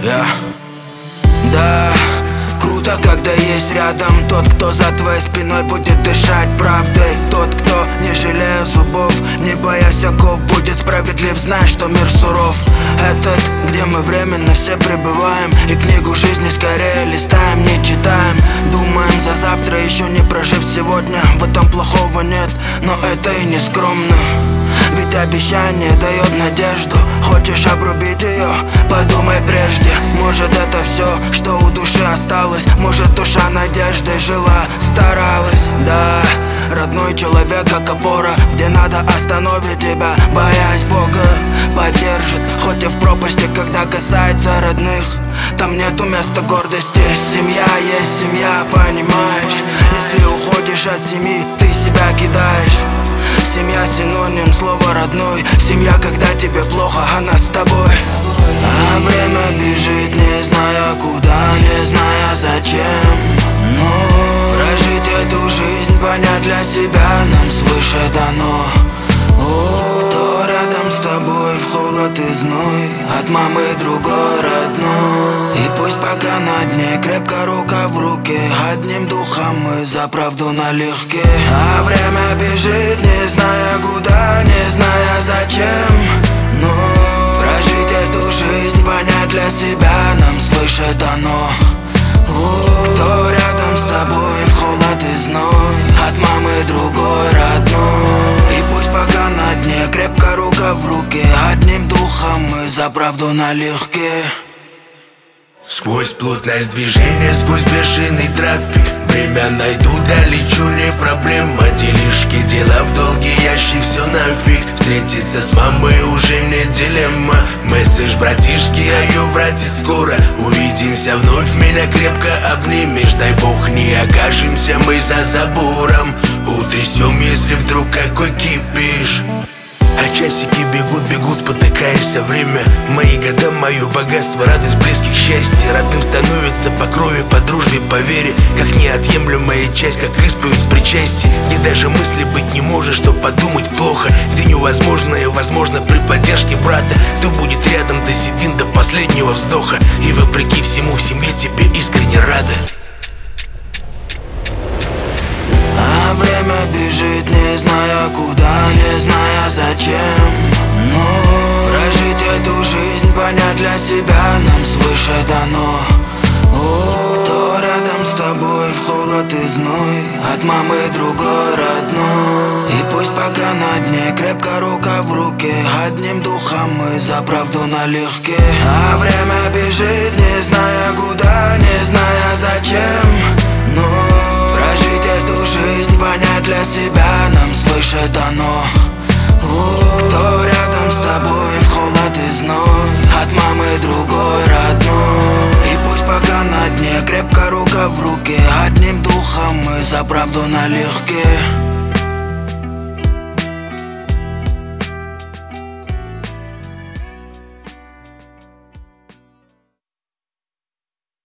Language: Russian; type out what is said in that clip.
Да, круто, когда есть рядом тот, кто за твоей спиной будет дышать правдой. Тот, кто, не жалея зубов, не боясь оков, будет справедлив, зная, что мир суров. Этот, где мы временно все пребываем, и книгу жизни скорее листаем, не читаем. Думаем за завтра, еще не прожив сегодня. В этом плохого нет, но это и не скромно. Ведь обещание дает надежду. Хочешь обрубить ее? Подумай прежде. Может, это все, что у души осталось. Может, душа надеждой жила, старалась. Да, родной человек как опора, где надо остановить тебя, боясь Бога поддержит. Хоть и в пропасти, когда касается родных, там нету места гордости. Семья есть семья, понимаешь? Если уходишь от семьи, ты себя кидаешь. Семья синоним слова родной. Семья, когда тебе плохо, она с тобой. А время бежит, не зная куда, не зная зачем. Но прожить эту жизнь, понять для себя нам свыше дано. Кто рядом с тобой в холод и зной, от мамы другой родной. И пусть пока на дне крепко рука в руке, одним духом мы за правду налегке. А время бежит, не зная куда, не зная зачем. Но прожить эту жизнь, понять для себя нам свыше дано. Кто рядом с тобой в холод и зной, от мамы другой родной. И пусть пока на дне крепко рука в руке, одним духом мы за правду налегке. Сквозь плотность движения, сквозь бешеный трафик, время найду, долечу, не проблема. Делишки, дела в долгий ящик, все нафиг. Встретиться с мамой уже не дилемма. Месседж, братишки, братец, скоро увидимся вновь, меня крепко обнимешь. Дай бог не окажемся мы за забором, утрясем, если вдруг какой кипиш. А часики бегут, бегут, спотыкаешься. Время, мои года, мое богатство, радость близких, счастье. Родным становится по крови, по дружбе, по вере, как неотъемлемая часть, как исповедь в причастии. Где даже мысли быть не может, что подумать плохо, где невозможное возможно при поддержке брата. Кто будет рядом до седин, до последнего вздоха, и вопреки всему в семье тебе искренне рада. А время бежит, не зная куда, не зная зачем. Но прожить эту жизнь, понять для себя нам свыше дано. Кто рядом с тобой в холод и зной, от мамы другой родной. И пусть пока на дне крепко рука в руке, одним духом мы за правду налегке. А время бежит, не зная куда, не зная зачем. Но прожить эту жизнь, понять для себя нам свыше дано. Кто рядом с тобой в холод и зной, от мамы другой родной. И пусть пока на дне крепко рука в руке, одним духом мы за правду налегке.